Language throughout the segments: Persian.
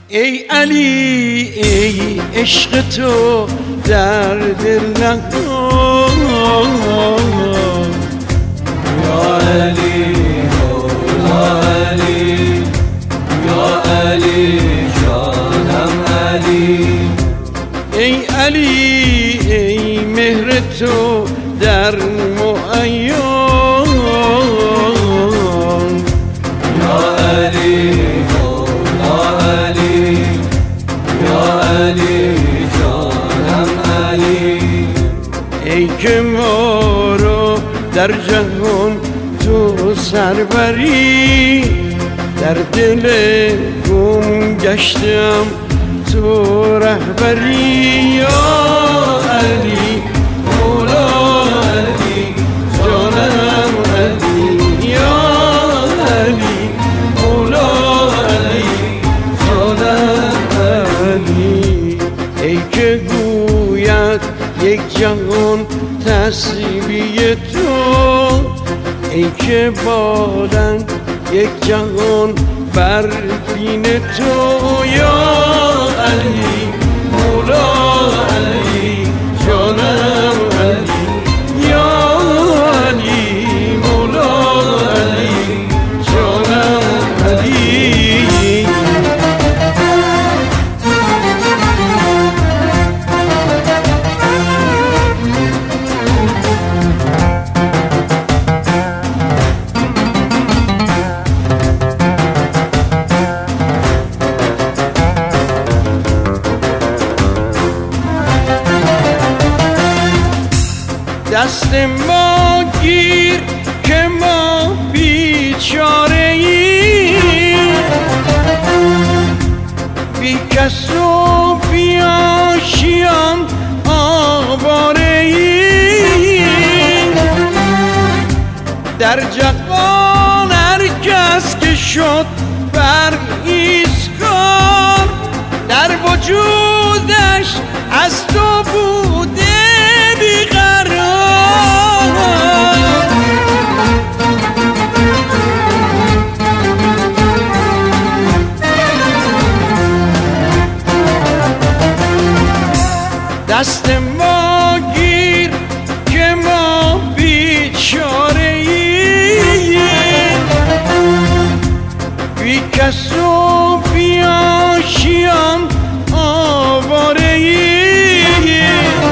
ای علی ای عشق تو در دل نهان یا علی مولا علی یا علی جانم علی ای علی ای مهر تو در معین یا علی مولا علی یا علی جانم علی ای که ما رو در جهان تو سربری در دل گم گشتم تو رهبری یا علی مولا علی جانم علی یا علی مولا علی جانم علی ای که گوید یک جهان تسبیح تو ای که بالند یک جهان بر بین تو یا علی مولا علی جانم علی یا علی مولا علی جانم علی دست ما گیر که ما بیچاره ایم بی کس و بی آشیان آواره ایم در جهان هر کس که شد بر ایستگار در وجودش از تو بوده بیقرار دست ما گیر که ما بیچاره ایم بی کس و بی آشیان آواره ایم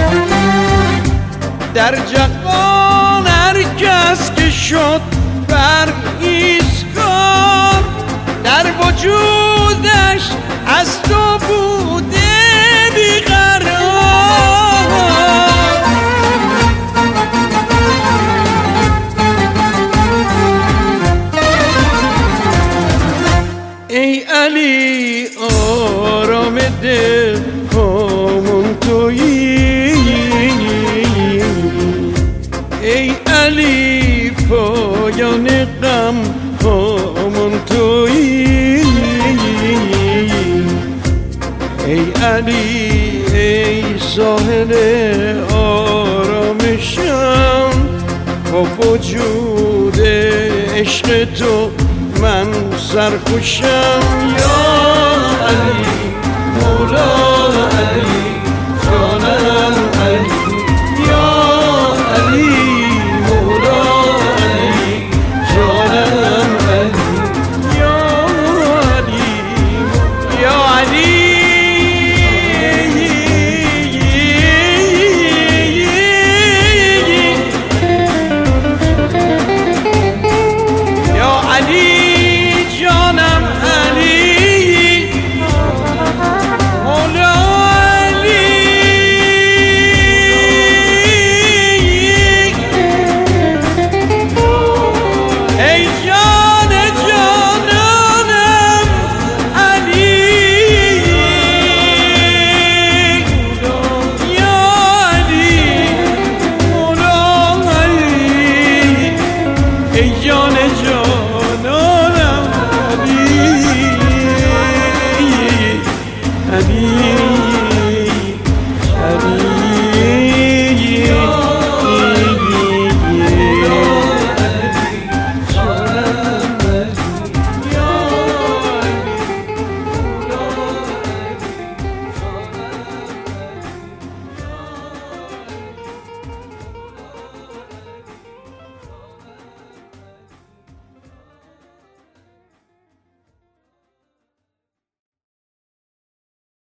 در جهان هر کس که شد بر ایستگار در وجودش از تو بوده بیقرار ای علی آرام دل همون تویی ای علی پایان غم همون تویی ای علی ای ساحل آرامشم با وجود عشق تو من سرخوشم یا علی مولا علی